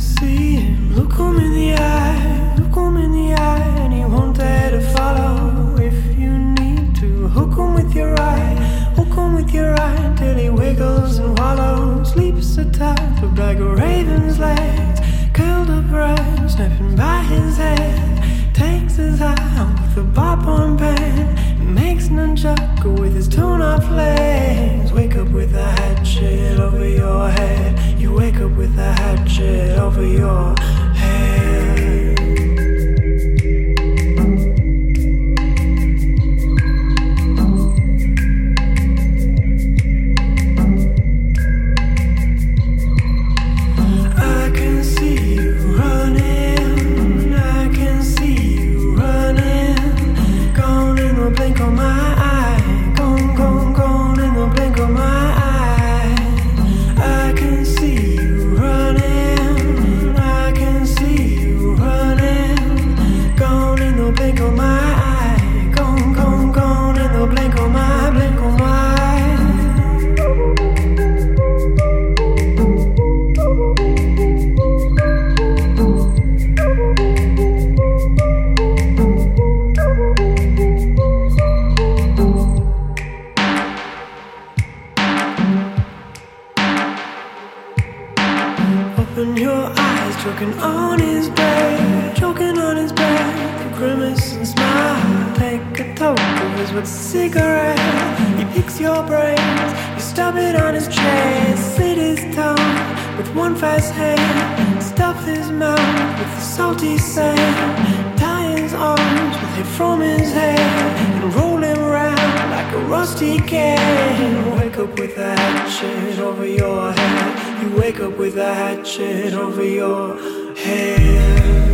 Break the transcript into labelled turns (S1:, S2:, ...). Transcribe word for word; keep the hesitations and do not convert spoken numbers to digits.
S1: see him. Look him in the eye, look him in the eye, and he won't dare to follow if you need to. Hook him with your eye, hook him with your eye, until he wiggles and wallows. Sleeps so tight, look like a raven's legs, curled up right, snapping by his head. Takes his eye with a bop on pen, makes nunchaku with his torn-off legs. Wake up with a hatchet over your head. You wake up with a hatchet over your head. I can see you running, I can see you running. Gone in the blink of my eye, gone, gone, gone in the blink of my eye. I can see you running, I can see you running. Gone in the blink of my eye, gone, gone, gone in the blink of my, blink of my eye. Open your eyes, choking on his back, choking on his back. The grimace and smile, take a toke of his wet cigarette. He picks your brains, you stub it on his chest, slit his tongue with one fast hand, stuff his mouth with the salty sand, tie his arms with it from his head, and roll him round like a rusty can. Wake up with a hatchet over your head. You wake up with a hatchet over your head.